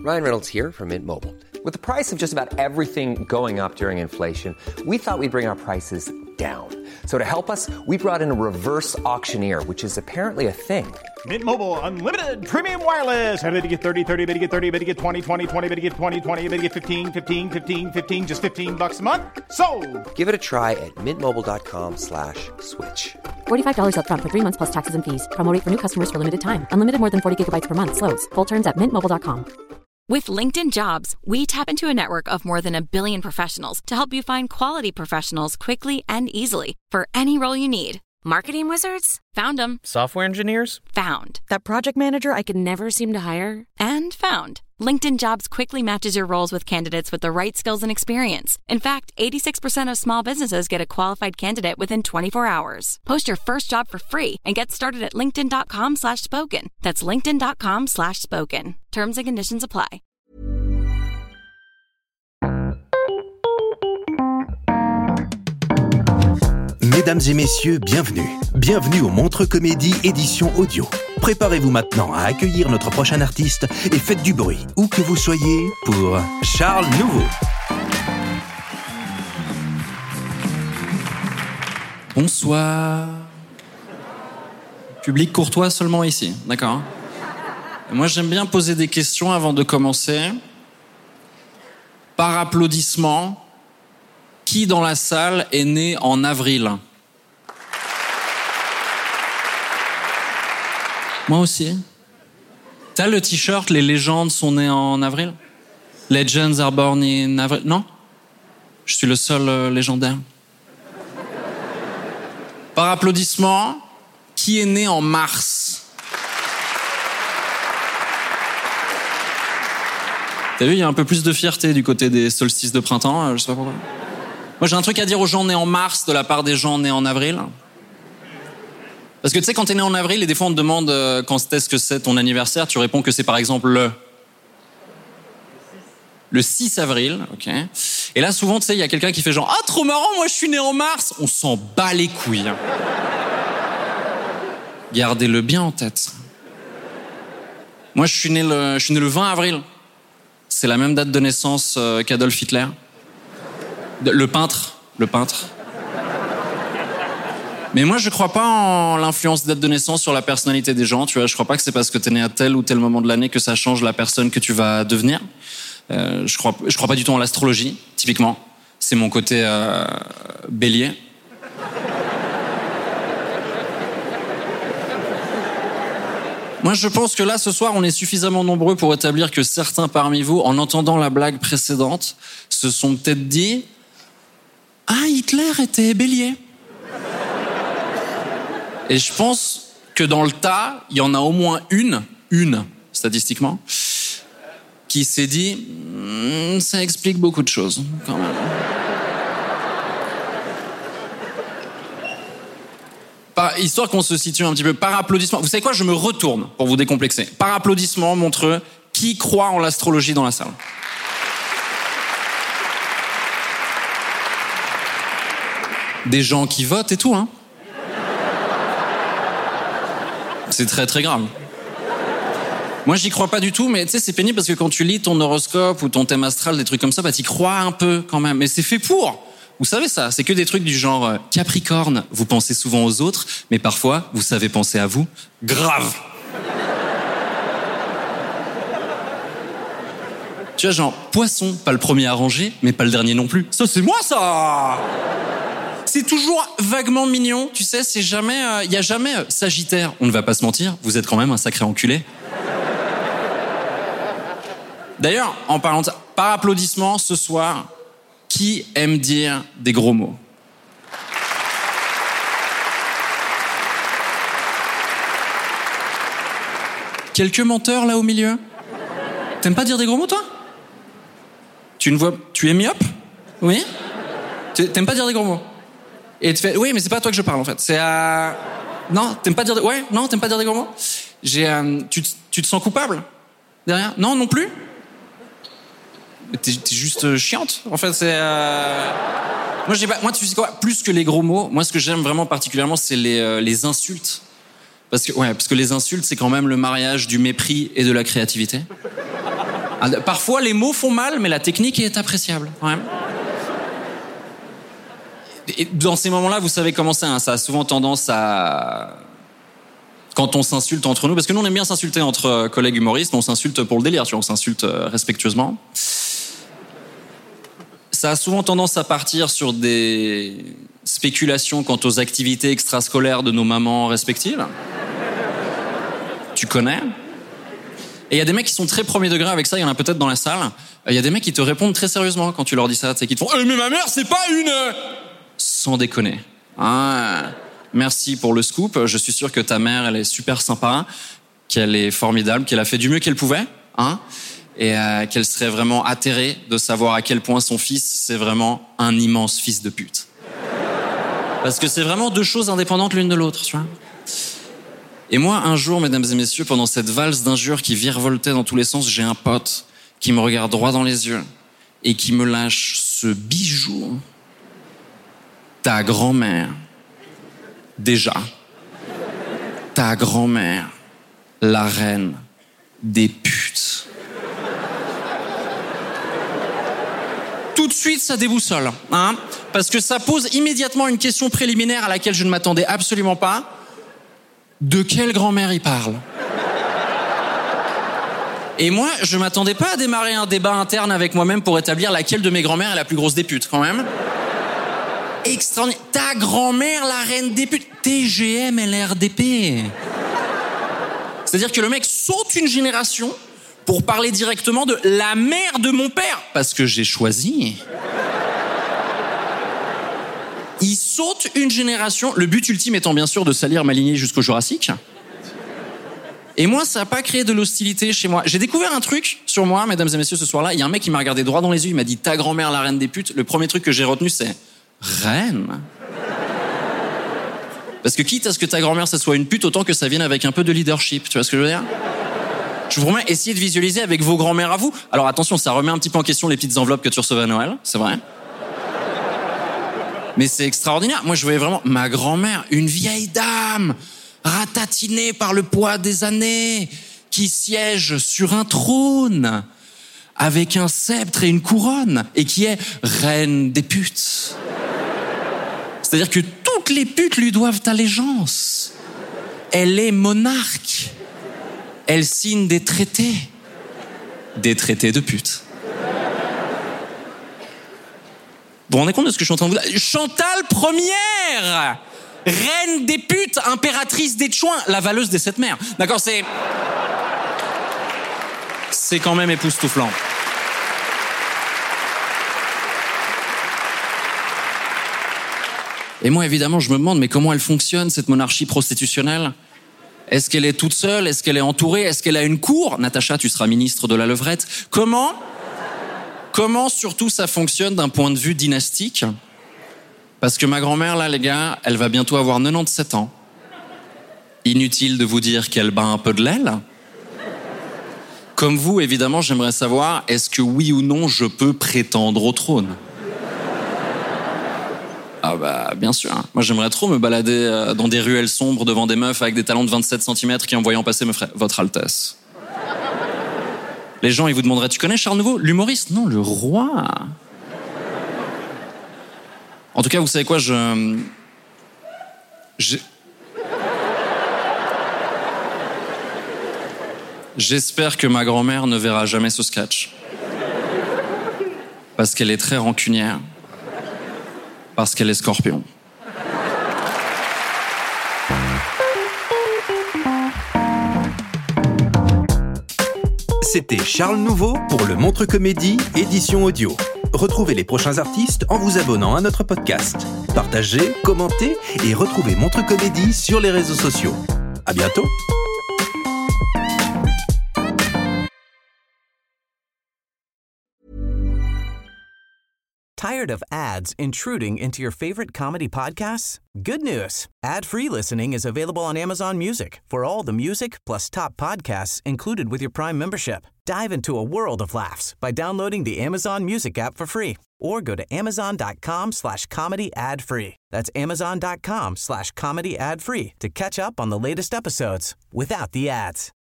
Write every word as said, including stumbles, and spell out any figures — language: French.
Ryan Reynolds here from Mint Mobile. With the price of just about everything going up during inflation, we thought we'd bring our prices down. So to help us, we brought in a reverse auctioneer, which is apparently a thing. Mint Mobile Unlimited Premium Wireless. How to get thirty, thirty, how to get thirty, how to get twenty, twenty, twenty, how to get twenty, twenty, how to get fifteen, fifteen, fifteen, fifteen, just fifteen bucks a month? Sold! Give it a try at mintmobile.com slash switch. forty-five dollars up front for three months plus taxes and fees. Promo rate for new customers for limited time. Unlimited more than forty gigabytes per month. Slows full terms at mint mobile dot com. With LinkedIn Jobs, we tap into a network of more than a billion professionals to help you find quality professionals quickly and easily for any role you need. Marketing wizards? Found them. Software engineers? Found. That project manager I could never seem to hire? And found. LinkedIn Jobs quickly matches your roles with candidates with the right skills and experience. In fact, eighty-six percent of small businesses get a qualified candidate within twenty-four hours. Post your first job for free and get started at linkedin.com slash spoken. That's linkedin.com slash spoken. Terms and conditions apply. Mesdames et messieurs, bienvenue. Bienvenue au Montreux Comédie édition audio. Préparez-vous maintenant à accueillir notre prochain artiste et faites du bruit, où que vous soyez, pour Charles Nouveau. Bonsoir. Public courtois seulement ici, d'accord. Et moi, j'aime bien poser des questions avant de commencer. Par applaudissement, qui dans la salle est né en avril ? Moi aussi. T'as le t-shirt « Les légendes sont nées en avril » ? Legends are born in avril. Non ? Je suis le seul euh, légendaire. Par applaudissement, qui est né en mars ? T'as vu, il y a un peu plus de fierté du côté des solstices de printemps, euh, je sais pas pourquoi. Moi, j'ai un truc à dire aux gens nés en mars de la part des gens nés en avril. Parce que tu sais, quand t'es né en avril, et des fois on te demande euh, quand est-ce que c'est ton anniversaire, tu réponds que c'est par exemple le... Le six avril, ok. Et là, souvent, tu sais, il y a quelqu'un qui fait genre « Ah, trop marrant, moi je suis né en mars !» On s'en bat les couilles. Gardez-le bien en tête. Moi, je suis né le, je suis né le vingt avril. C'est la même date de naissance euh, qu'Adolf Hitler. Le peintre, le peintre. Mais moi, je crois pas en l'influence date de naissance sur la personnalité des gens, tu vois. Je crois pas que c'est parce que t'es né à tel ou tel moment de l'année que ça change la personne que tu vas devenir. Euh, je crois, je crois pas du tout en l'astrologie, typiquement. C'est mon côté euh, bélier. Moi, je pense que là, ce soir, on est suffisamment nombreux pour établir que certains parmi vous, en entendant la blague précédente, se sont peut-être dit « Ah, Hitler était bélier !» Et je pense que dans le tas, il y en a au moins une, une, statistiquement, qui s'est dit mmm, « Ça explique beaucoup de choses, quand même. » Par, histoire qu'on se situe un petit peu, par applaudissement. Vous savez quoi ? Je me retourne pour vous décomplexer. Par applaudissement, Montreux, qui croit en l'astrologie dans la salle ? Des gens qui votent et tout, hein. C'est très très grave. Moi, j'y crois pas du tout, mais tu sais, c'est pénible parce que quand tu lis ton horoscope ou ton thème astral, des trucs comme ça, bah t'y crois un peu quand même. Mais c'est fait pour. Vous savez ça, c'est que des trucs du genre euh, Capricorne, vous pensez souvent aux autres, mais parfois, vous savez penser à vous. Grave. Tu vois, genre, Poisson, pas le premier à ranger, mais pas le dernier non plus. Ça, c'est moi, ça. C'est toujours vaguement mignon, tu sais, c'est jamais... Il euh, y a jamais euh, Sagittaire. On ne va pas se mentir, vous êtes quand même un sacré enculé. D'ailleurs, en parlant de ça, par applaudissement, ce soir, qui aime dire des gros mots ? Quelques menteurs là au milieu ? T'aimes pas dire des gros mots, toi ? Tu ne vois... Tu es myope ? Oui ? T'aimes pas dire des gros mots ? Et tu fais, oui, mais c'est pas à toi que je parle, en fait. C'est à... Non, t'aimes pas dire... Ouais, non, t'aimes pas dire des gros mots ? J'ai... Euh... Tu, tu te sens coupable ? Derrière ? Non, non plus ? T'es, t'es juste chiante, en fait, c'est... Euh... Moi, j'ai pas... Moi, tu sais quoi ? Plus que les gros mots, moi, ce que j'aime vraiment particulièrement, c'est les, euh, les insultes. Parce que, ouais, parce que les insultes, c'est quand même le mariage du mépris et de la créativité. Parfois, les mots font mal, mais la technique est appréciable. Ouais. Et dans ces moments-là, vous savez comment c'est, hein, ça a souvent tendance à... Quand on s'insulte entre nous, parce que nous, on aime bien s'insulter entre collègues humoristes, on s'insulte pour le délire, tu vois, on s'insulte respectueusement. Ça a souvent tendance à partir sur des spéculations quant aux activités extrascolaires de nos mamans respectives. Tu connais ? Et il y a des mecs qui sont très premier degré avec ça, il y en a peut-être dans la salle. Il y a des mecs qui te répondent très sérieusement quand tu leur dis ça, tu sais, qui te font euh, « Mais ma mère, c'est pas une... » Sans déconner. Ah, merci pour le scoop, je suis sûr que ta mère, elle est super sympa, qu'elle est formidable, qu'elle a fait du mieux qu'elle pouvait, hein, et euh, qu'elle serait vraiment atterrée de savoir à quel point son fils, c'est vraiment un immense fils de pute. Parce que c'est vraiment deux choses indépendantes l'une de l'autre, tu vois. Et moi, un jour, mesdames et messieurs, pendant cette valse d'injures qui virevoltait dans tous les sens, j'ai un pote qui me regarde droit dans les yeux et qui me lâche ce bijou. Ta grand-mère, déjà, ta grand-mère, la reine des putes. Tout de suite, ça déboussole, hein, parce que ça pose immédiatement une question préliminaire à laquelle je ne m'attendais absolument pas. De quelle grand-mère il parle ? Et moi, je m'attendais pas à démarrer un débat interne avec moi-même pour établir laquelle de mes grand-mères est la plus grosse des putes, quand même. Extraordinaire. Ta grand-mère, la reine des putes. T G M L R D P. C'est-à-dire que le mec saute une génération pour parler directement de la mère de mon père. Parce que j'ai choisi. Il saute une génération, le but ultime étant bien sûr de salir ma lignée jusqu'au Jurassique. Et moi, ça n'a pas créé de l'hostilité chez moi. J'ai découvert un truc sur moi, mesdames et messieurs, ce soir-là. Il y a un mec qui m'a regardé droit dans les yeux, il m'a dit « Ta grand-mère, la reine des putes ». Le premier truc que j'ai retenu, c'est « Reine ». Parce que quitte à ce que ta grand-mère, ça soit une pute, autant que ça vienne avec un peu de leadership. Tu vois ce que je veux dire ? Je vous promets, essayez de visualiser avec vos grand-mères à vous. Alors attention, ça remet un petit peu en question les petites enveloppes que tu recevais à Noël, c'est vrai. Mais c'est extraordinaire. Moi, je voyais vraiment ma grand-mère, une vieille dame, ratatinée par le poids des années, qui siège sur un trône, avec un sceptre et une couronne, et qui est reine des putes. C'est-à-dire que toutes les putes lui doivent allégeance. Elle est monarque. Elle signe des traités. Des traités de putes. Vous vous rendez compte de ce que je suis en train de vous dire ? Chantal Première, reine des putes, impératrice des Tchouins, la valeuse des sept mers. D'accord, c'est... C'est quand même époustouflant. Et moi, évidemment, je me demande, mais comment elle fonctionne, cette monarchie prostitutionnelle ? Est-ce qu'elle est toute seule ? Est-ce qu'elle est entourée ? Est-ce qu'elle a une cour ? Natacha, tu seras ministre de la levrette. Comment ? Comment, surtout, ça fonctionne d'un point de vue dynastique ? Parce que ma grand-mère, là, les gars, elle va bientôt avoir quatre-vingt-dix-sept ans. Inutile de vous dire qu'elle bat un peu de l'aile. Comme vous, évidemment, j'aimerais savoir, est-ce que oui ou non, je peux prétendre au trône ? Ah bah, bien sûr. Moi, j'aimerais trop me balader dans des ruelles sombres devant des meufs avec des talons de vingt-sept centimètres qui, en voyant passer, me feraient « Votre Altesse ». Les gens, ils vous demanderaient « Tu connais Charles Nouveau ?» L'humoriste ? Non, le roi. En tout cas, vous savez quoi, je... J'ai... J'espère que ma grand-mère ne verra jamais ce sketch. Parce qu'elle est très rancunière. Parce qu'elle est scorpion. C'était Charles Nouveau pour le Montre Comédie, édition audio. Retrouvez les prochains artistes en vous abonnant à notre podcast. Partagez, commentez et retrouvez Montre Comédie sur les réseaux sociaux. À bientôt. Tired of ads intruding into your favorite comedy podcasts? Good news. Ad-free listening is available on Amazon Music for all the music plus top podcasts included with your Prime membership. Dive into a world of laughs by downloading the Amazon Music app for free or go to amazon.com slash comedy ad free. That's amazon.com slash comedy ad free to catch up on the latest episodes without the ads.